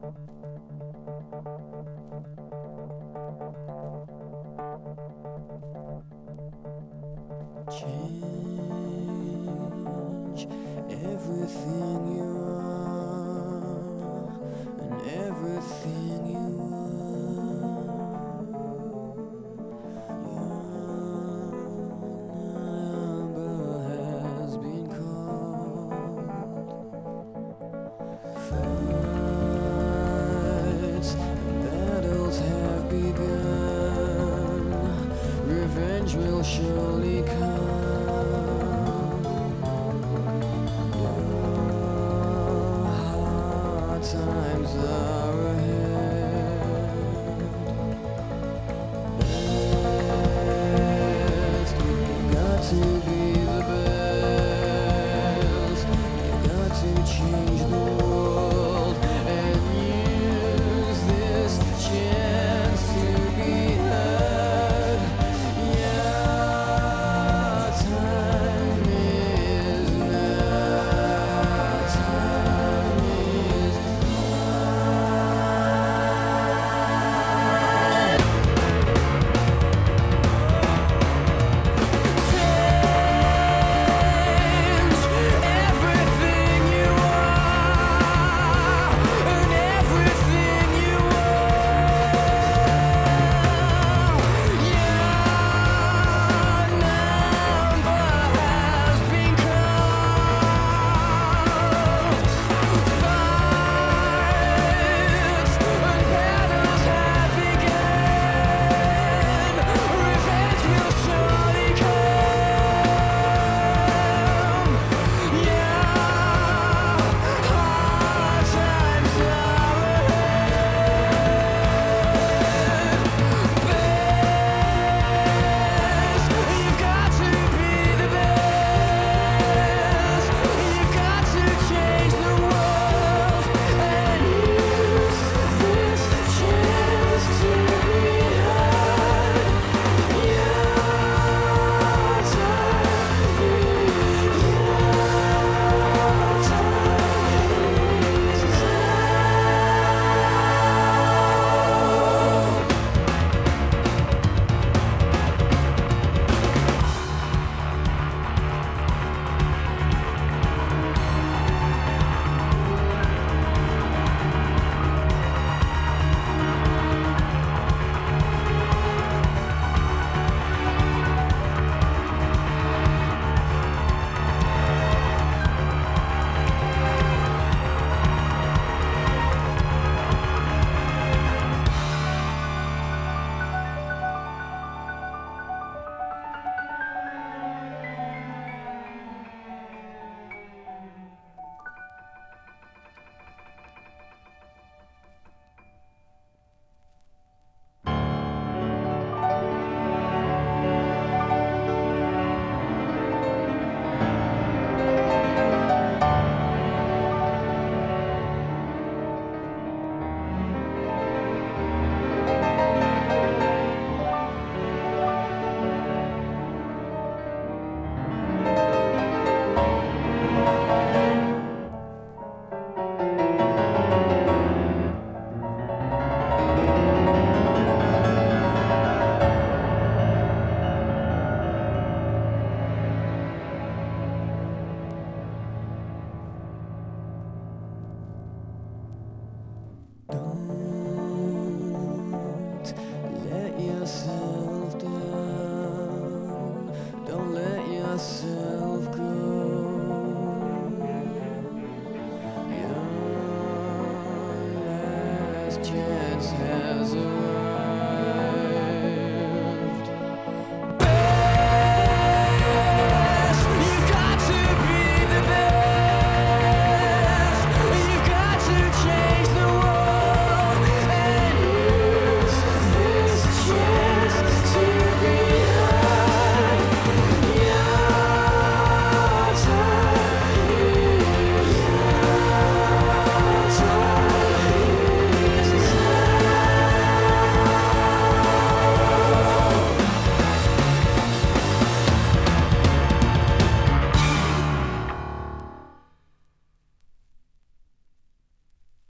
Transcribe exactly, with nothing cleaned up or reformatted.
Change everything you are and everything you are. Your number has been called. Fights and battles have begun. Revenge will surely come. Times are ahead. Best, you got to be the best. You got to change the world and use this chance to be heard. Yeah, time is now. Time is yourself down. Don't let yourself go. Your last chance has arrived.